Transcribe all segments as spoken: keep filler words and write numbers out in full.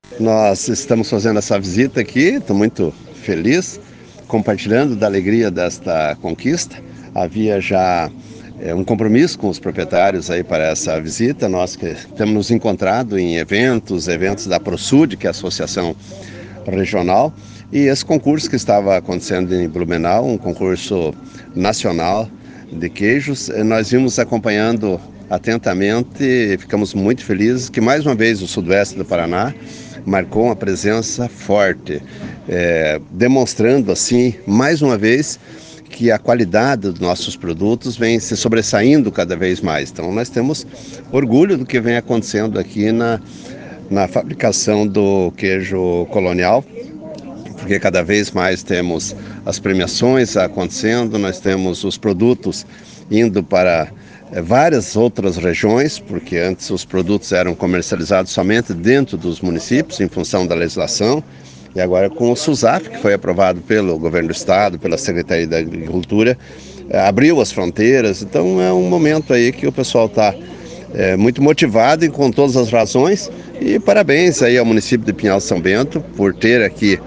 Nós estamos fazendo essa visita aqui, estou muito feliz, compartilhando da alegria desta conquista. Havia já é, um compromisso com os proprietários aí para essa visita. Nós que temos nos encontrado em eventos, eventos da ProSud, que é a Associação Regional, e esse concurso que estava acontecendo em Blumenau, um concurso nacional de queijos, nós vimos acompanhando atentamente e ficamos muito felizes que mais uma vez o sudoeste do Paraná marcou uma presença forte, é, demonstrando assim mais uma vez que a qualidade dos nossos produtos vem se sobressaindo cada vez mais. Então nós temos orgulho do que vem acontecendo aqui na, na fabricação do queijo colonial, porque cada vez mais temos as premiações acontecendo, nós temos os produtos indo para é, várias outras regiões, porque antes os produtos eram comercializados somente dentro dos municípios, em função da legislação, e agora com o SUSAF, que foi aprovado pelo governo do estado, pela Secretaria da Agricultura, é, abriu as fronteiras. Então é um momento aí que o pessoal está é, muito motivado e com todas as razões, e parabéns aí ao município de Pinhal São Bento por ter aqui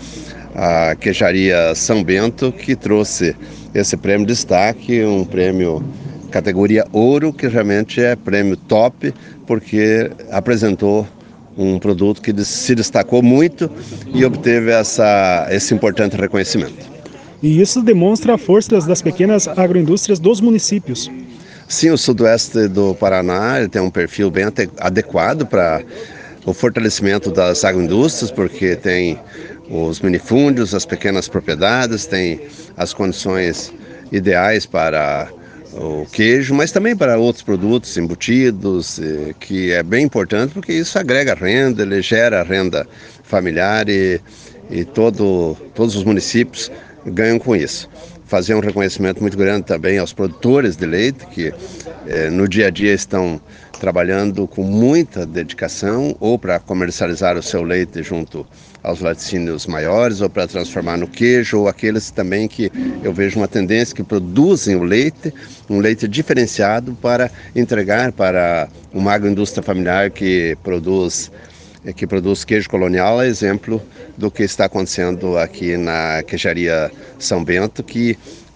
a Queijaria São Bento, que trouxe esse prêmio de destaque, um prêmio categoria ouro, que realmente é prêmio top, porque apresentou um produto que se destacou muito e obteve essa, esse importante reconhecimento. E isso demonstra a força das, das pequenas agroindústrias dos municípios. Sim, o sudoeste do Paraná ele tem um perfil bem adequado para o fortalecimento das agroindústrias, porque tem os minifúndios, as pequenas propriedades, tem as condições ideais para o queijo, mas também para outros produtos embutidos, que é bem importante porque isso agrega renda, ele gera renda familiar e, e todo, todos os municípios ganham com isso. Fazer um reconhecimento muito grande também aos produtores de leite, que eh, no dia a dia estão trabalhando com muita dedicação, ou para comercializar o seu leite junto aos laticínios maiores, ou para transformar no queijo, ou aqueles também que eu vejo uma tendência que produzem o leite, um leite diferenciado para entregar para uma agroindústria familiar que produz que produz queijo colonial, é exemplo do que está acontecendo aqui na Queijaria São Bento, que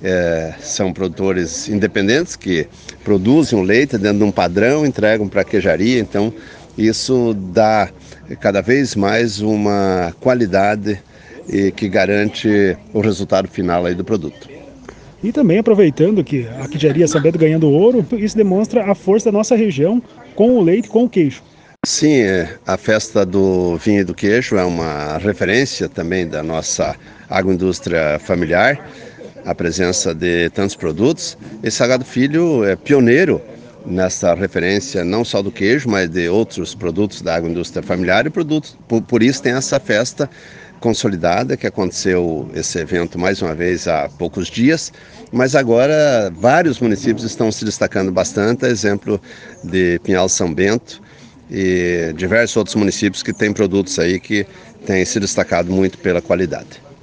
é, são produtores independentes que produzem o leite dentro de um padrão, entregam para a queijaria. Então isso dá cada vez mais uma qualidade e que garante o resultado final aí do produto. E também aproveitando que a Queijaria São Bento ganhando ouro, isso demonstra a força da nossa região com o leite e com o queijo. Sim, a festa do vinho e do queijo é uma referência também da nossa agroindústria familiar, a presença de tantos produtos. E Salgado Filho é pioneiro nessa referência não só do queijo, mas de outros produtos da agroindústria familiar e produtos. Por, por isso tem essa festa consolidada, que aconteceu esse evento mais uma vez há poucos dias, mas agora vários municípios estão se destacando bastante, exemplo de Pinhal São Bento, e diversos outros municípios que têm produtos aí que têm se destacado muito pela qualidade.